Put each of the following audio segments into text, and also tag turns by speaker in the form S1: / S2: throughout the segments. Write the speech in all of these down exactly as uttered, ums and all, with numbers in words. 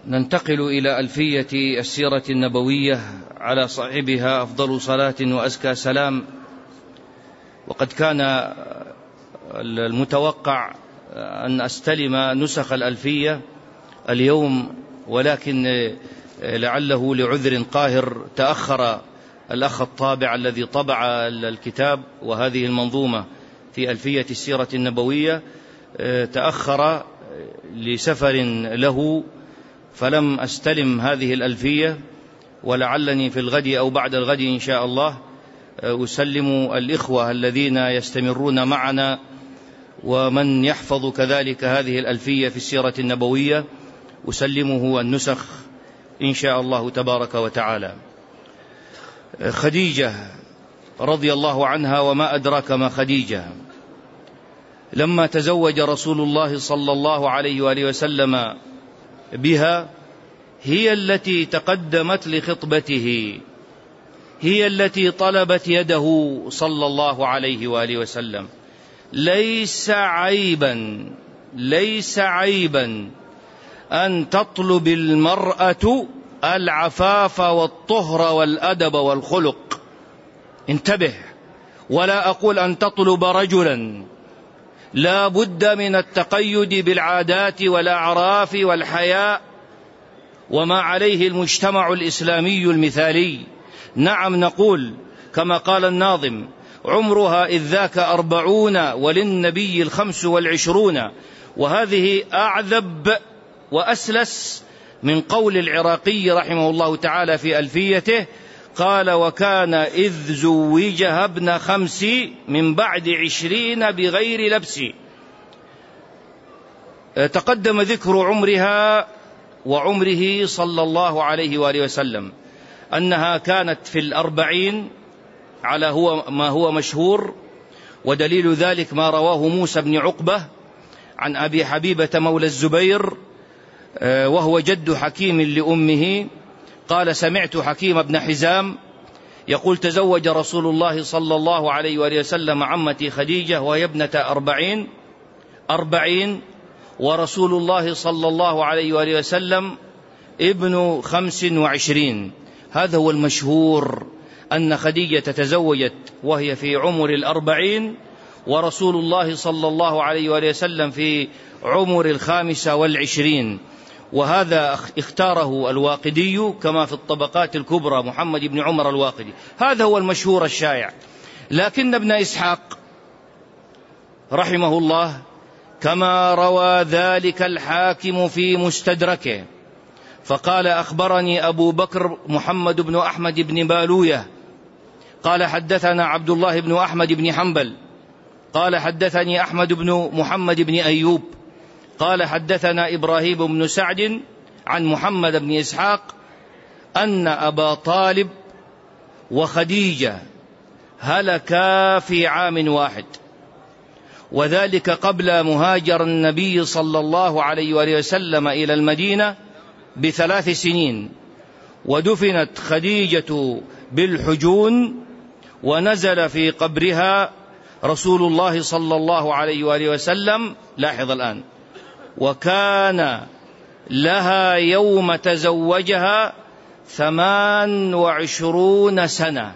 S1: ننتقل إلى ألفية السيرة النبوية على صاحبها أفضل صلاة وأزكى سلام. وقد كان المتوقع أن أستلم نسخ الألفية اليوم، ولكن لعله لعذر قاهر تأخر الأخ الطابع الذي طبع الكتاب وهذه المنظومة في ألفية السيرة النبوية، تأخر لسفر له فلم أستلم هذه الألفية، ولعلني في الغد أو بعد الغد إن شاء الله أسلم الإخوة الذين يستمرون معنا ومن يحفظ كذلك هذه الألفية في السيرة النبوية أسلمه النسخ إن شاء الله تبارك وتعالى. خديجة رضي الله عنها، وما أدراك ما خديجة. لما تزوج رسول الله صلى الله عليه وآله وسلم بها هي التي تقدمت لخطبته، هي التي طلبت يده صلى الله عليه وآله وسلم. ليس عيبا ليس عيبا أن تطلب المرأة العفاف والطهر والأدب والخلق. انتبه، ولا أقول أن تطلب رجلا، لا بد من التقيد بالعادات والأعراف والحياء وما عليه المجتمع الإسلامي المثالي. نعم، نقول كما قال الناظم: عمرها إذ ذاك أربعون وللنبي الخمس والعشرون. وهذه أعذب وأسلس من قول العراقي رحمه الله تعالى في ألفيته، قال: وكان إذ زوجها ابن خمس من بعد عشرين بغير لبس. تقدم ذكر عمرها وعمره صلى الله عليه وآله وسلم أنها كانت في الأربعين على هو ما هو مشهور، ودليل ذلك ما رواه موسى بن عقبة عن أبي حبيبة مولى الزبير وهو جد حكيم لأمه، قال: سمعت حكيم بن حزام يقول: تزوج رسول الله صلى الله عليه وآله وسلم عمتي خديجة وهي ابنة أربعين أربعين ورسول الله صلى الله عليه وآله وسلم ابن خمس وعشرين. هذا هو المشهور، أن خديجة تزوجت وهي في عمر الأربعين، ورسول الله صلى الله عليه وآله وسلم في عمر الخامسة والعشرين. وهذا اختاره الواقدي كما في الطبقات الكبرى، محمد بن عمر الواقدي. هذا هو المشهور الشائع. لكن ابن إسحاق رحمه الله كما روى ذلك الحاكم في مستدركه فقال: أخبرني أبو بكر محمد بن أحمد بن بالوية قال: حدثنا عبد الله بن أحمد بن حنبل قال: حدثني أحمد بن محمد بن أيوب قال: حدثنا إبراهيم بن سعد عن محمد بن إسحاق أن أبا طالب وخديجة هلكا في عام واحد، وذلك قبل مهاجر النبي صلى الله عليه وآله وسلم إلى المدينة بثلاث سنين. ودفنت خديجة بالحجون، ونزل في قبرها رسول الله صلى الله عليه وآله وسلم. لاحظ الآن: وكان لها يوم تزوجها ثمان وعشرون سنة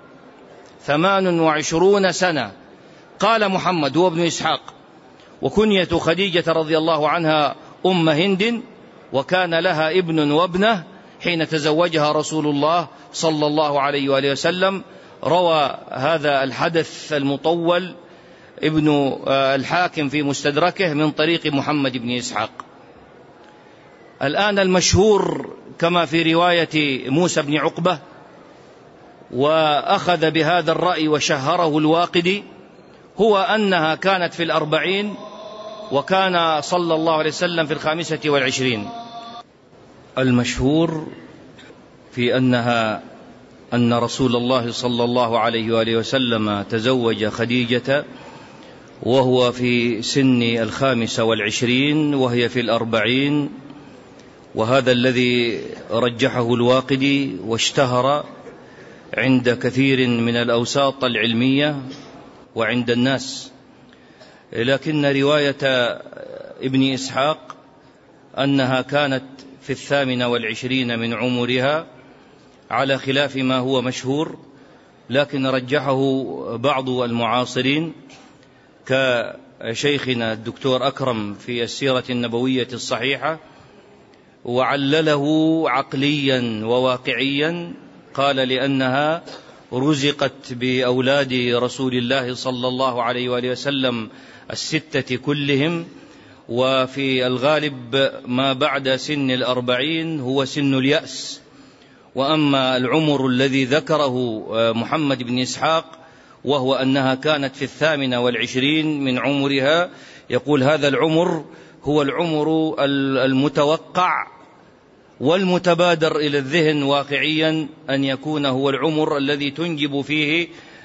S1: ثمان وعشرون سنة. قال محمد هو ابن إسحاق: وكنية خديجة رضي الله عنها أم هند، وكان لها ابن وابنة حين تزوجها رسول الله صلى الله عليه وآله وسلم. روى هذا الحدث المطول ابن الحاكم في مستدركه من طريق محمد بن إسحاق. الآن المشهور كما في رواية موسى بن عقبة، وأخذ بهذا الرأي وشهره الواقدي، هو أنها كانت في الأربعين، وكان صلى الله عليه وسلم في الخامسة والعشرين. المشهور في أنها أن رسول الله صلى الله عليه وآله وسلم تزوج خديجة وهو في سن الخامسة والعشرين وهي في الأربعين، وهذا الذي رجحه الواقدي واشتهر عند كثير من الأوساط العلمية وعند الناس. لكن رواية ابن إسحاق أنها كانت في الثامنة والعشرين من عمرها على خلاف ما هو مشهور، لكن رجحه بعض المعاصرين كشيخنا الدكتور أكرم في السيرة النبوية الصحيحة، وعلله عقليا وواقعيا، قال لأنها رزقت بأولاد رسول الله صلى الله عليه وآله وسلم الستة كلهم، وفي الغالب ما بعد سن الأربعين هو سن اليأس. وأما العمر الذي ذكره محمد بن إسحاق وهو أنها كانت في الثامنة والعشرين من عمرها، يقول هذا العمر هو العمر المتوقع والمتبادر إلى الذهن واقعيا أن يكون هو العمر الذي تنجب فيه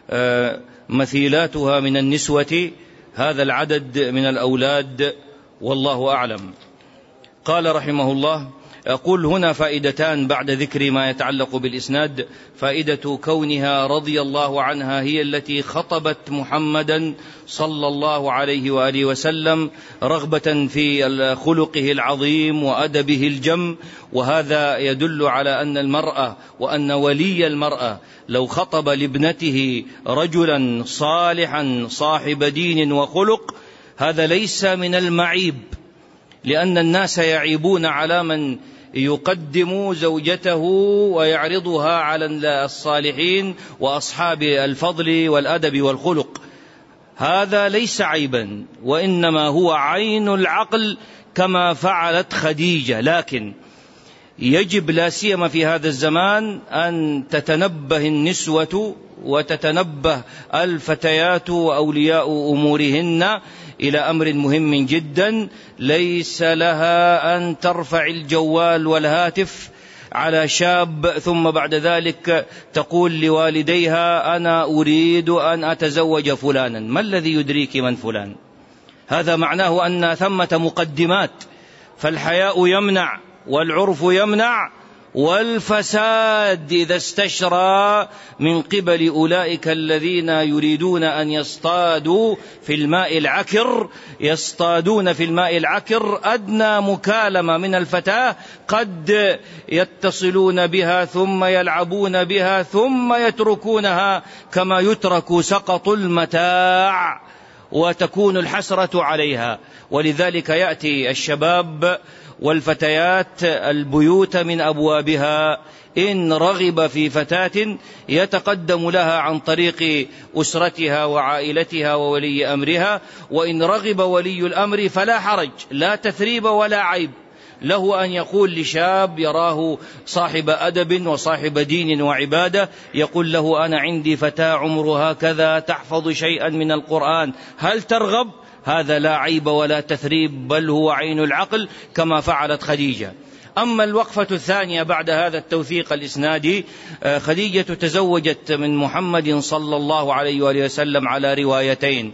S1: مثيلاتها من النسوة هذا العدد من الأولاد، والله أعلم. قال رحمه الله: أقول هنا فائدتان بعد ذكر ما يتعلق بالإسناد. فائدة كونها رضي الله عنها هي التي خطبت محمدا صلى الله عليه وآله وسلم رغبة في خلقه العظيم وأدبه الجم، وهذا يدل على أن المرأة وأن ولي المرأة لو خطب لابنته رجلا صالحا صاحب دين وخلق هذا ليس من المعيب، لأن الناس يعيبون على من يقدم زوجته ويعرضها على الصالحين وأصحاب الفضل والأدب والخلق. هذا ليس عيبا، وإنما هو عين العقل كما فعلت خديجة. لكن يجب لا سيما في هذا الزمان أن تتنبه النسوة وتتنبه الفتيات وأولياء أمورهن إلى أمر مهم جدا، ليس لها أن ترفع الجوال والهاتف على شاب ثم بعد ذلك تقول لوالديها أنا أريد أن أتزوج فلانا. ما الذي يدريك من فلان؟ هذا معناه أن ثمة مقدمات، فالحياء يمنع والعرف يمنع، والفساد إذا استشرى من قبل أولئك الذين يريدون أن يصطادوا في الماء العكر، يصطادون في الماء العكر أدنى مكالمة من الفتاة قد يتصلون بها ثم يلعبون بها ثم يتركونها كما يترك سقط المتاع وتكون الحسرة عليها. ولذلك يأتي الشباب والفتيات البيوت من أبوابها، إن رغب في فتاة يتقدم لها عن طريق أسرتها وعائلتها وولي أمرها، وإن رغب ولي الأمر فلا حرج، لا تثريب ولا عيب له أن يقول لشاب يراه صاحب أدب وصاحب دين وعبادة، يقول له أنا عندي فتاة عمرها كذا تحفظ شيئا من القرآن، هل ترغب؟ هذا لا عيب ولا تثريب، بل هو عين العقل كما فعلت خديجة. أما الوقفة الثانية بعد هذا التوثيق الإسنادي، خديجة تزوجت من محمد صلى الله عليه وآله وسلم على روايتين،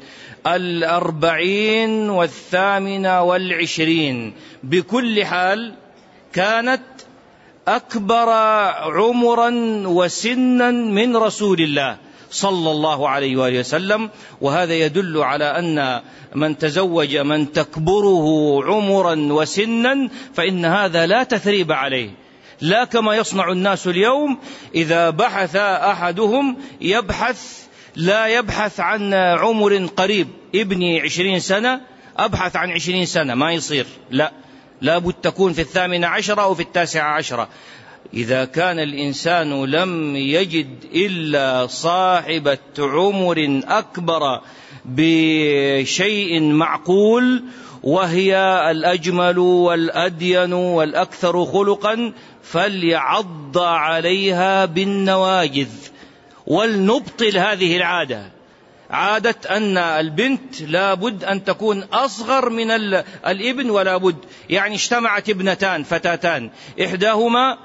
S1: الأربعين والثامنة والعشرين. بكل حال كانت أكبر عمرا وسنا من رسول الله صلى الله عليه وآله وسلم، وهذا يدل على أن من تزوج من تكبره عمرا وسنا فإن هذا لا تثريب عليه، لا كما يصنع الناس اليوم، إذا بحث أحدهم يبحث لا يبحث عن عمر قريب، ابني عشرين سنة أبحث عن عشرين سنة، ما يصير، لا لابد تكون في الثامنة عشرة أو في التاسعة عشرة. إذا كان الإنسان لم يجد إلا صاحبة عمر أكبر بشيء معقول وهي الأجمل والأدين والأكثر خلقا فليعض عليها بالنواجذ، ولنبطل هذه العادة، عادة أن البنت لا بد أن تكون أصغر من الابن، ولا بد يعني اجتمعت ابنتان فتاتان إحداهما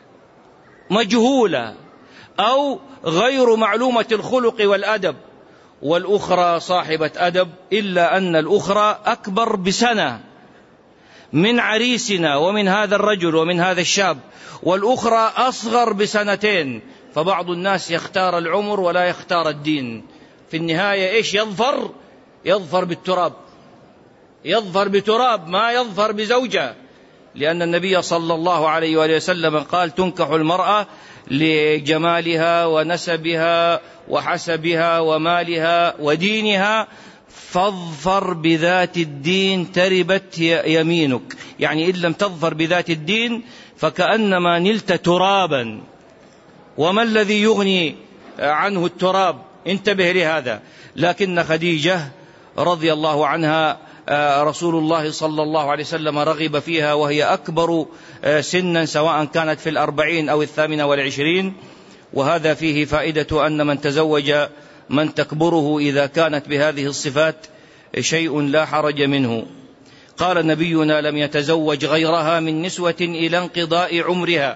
S1: مجهولة أو غير معلومة الخلق والأدب والأخرى صاحبة أدب، إلا أن الأخرى أكبر بسنة من عريسنا ومن هذا الرجل ومن هذا الشاب، والأخرى أصغر بسنتين. فبعض الناس يختار العمر ولا يختار الدين، في النهاية إيش يظفر؟ يظفر بالتراب، يظفر بتراب، ما يظفر بزوجة. لأن النبي صلى الله عليه وآله وسلم قال تنكح المرأة لجمالها ونسبها وحسبها ومالها ودينها فاظفر بذات الدين تربت يمينك، يعني إن لم تظفر بذات الدين فكأنما نلت ترابا. وما الذي يغني عنه التراب؟ انتبه لهذا. لكن خديجة رضي الله عنها رسول الله صلى الله عليه وسلم رغب فيها وهي أكبر سنا، سواء كانت في الأربعين أو الثامنة والعشرين، وهذا فيه فائدة أن من تزوج من تكبره إذا كانت بهذه الصفات شيء لا حرج منه. قال نبينا لم يتزوج غيرها من نسوة إلى انقضاء عمرها،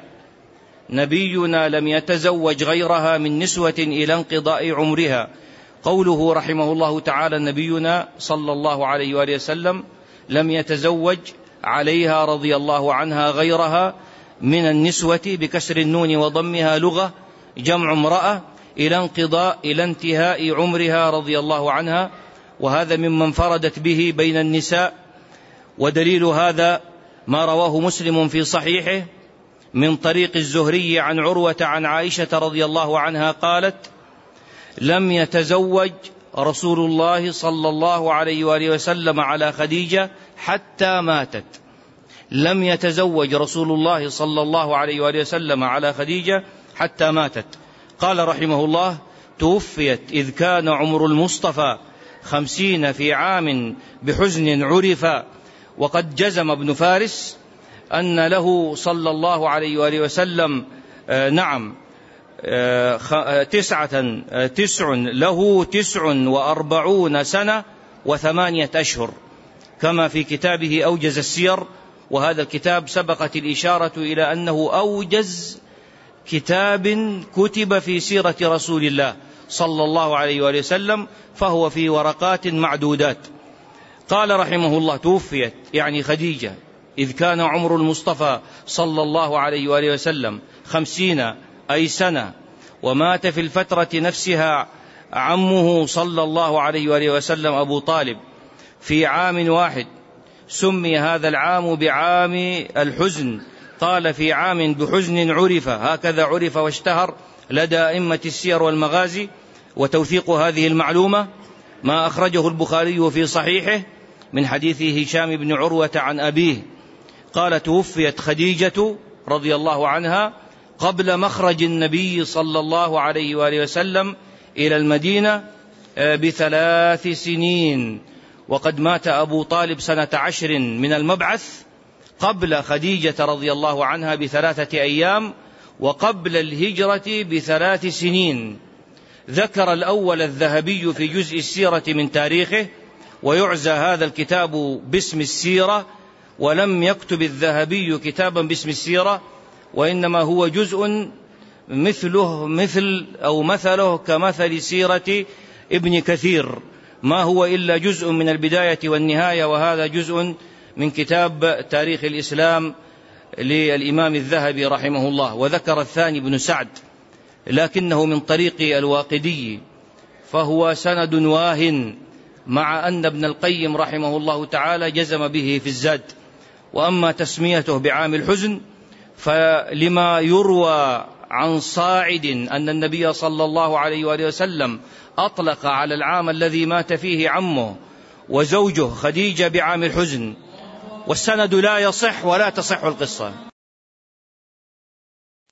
S1: نبينا لم يتزوج غيرها من نسوة إلى انقضاء عمرها. قوله رحمه الله تعالى نبينا صلى الله عليه وآله وسلم لم يتزوج عليها رضي الله عنها غيرها من النسوة بكسر النون وضمها لغة جمع امرأة، إلى انقضاء إلى انتهاء عمرها رضي الله عنها، وهذا ممن انفردت به بين النساء. ودليل هذا ما رواه مسلم في صحيحه من طريق الزهري عن عروة عن عائشة رضي الله عنها قالت لم يتزوج رسول الله صلى الله عليه وآله وسلم على خديجة حتى ماتت، لم يتزوج رسول الله صلى الله عليه وآله وسلم على خديجة حتى ماتت. قال رحمه الله توفيت إذ كان عمر المصطفى خمسين في عام بحزن عرفا. وقد جزم ابن فارس أن له صلى الله عليه وآله وسلم آه نعم آه تسعة آه تسع له تسع وأربعون سنة وثمانية أشهر، كما في كتابه أوجز السير. وهذا الكتاب سبقت الإشارة إلى أنه أوجز كتاب كتب في سيرة رسول الله صلى الله عليه وآله وسلم، فهو في ورقات معدودات. قال رحمه الله توفيت يعني خديجة إذ كان عمر المصطفى صلى الله عليه وآله وسلم خمسين أي سنة، ومات في الفترة نفسها عمه صلى الله عليه وآله وسلم أبو طالب في عام واحد، سمي هذا العام بعام الحزن. قال في عام بحزن عرف، هكذا عرف واشتهر لدى أئمة السير والمغازي. وتوثيق هذه المعلومة ما أخرجه البخاري في صحيحه من حديث هشام بن عروة عن أبيه قال توفيت خديجة رضي الله عنها قبل مخرج النبي صلى الله عليه وآله وسلم إلى المدينة بثلاث سنين، وقد مات أبو طالب سنة عشر من المبعث قبل خديجة رضي الله عنها بثلاثة أيام، وقبل الهجرة بثلاث سنين. ذكر الأول الذهبي في جزء السيرة من تاريخه، ويعزى هذا الكتاب باسم السيرة، ولم يكتب الذهبي كتابا باسم السيرة، وإنما هو جزء مثله مثل أو مثله كمثل سيرة ابن كثير، ما هو إلا جزء من البداية والنهاية، وهذا جزء من كتاب تاريخ الإسلام للإمام الذهبي رحمه الله. وذكر الثاني ابن سعد لكنه من طريق الواقدي، فهو سند واهن، مع أن ابن القيم رحمه الله تعالى جزم به في الزاد. وأما تسميته بعام الحزن فلما يروى عن صاعد أن النبي صلى الله عليه وآله وسلم أطلق على العام الذي مات فيه عمه وزوجه خديجة بعام الحزن، والسند لا يصح ولا تصح القصة.